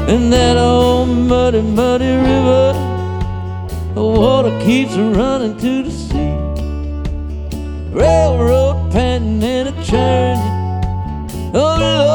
And that old muddy, muddy river, the water keeps running to the sea. Railroad panting and a churning, oh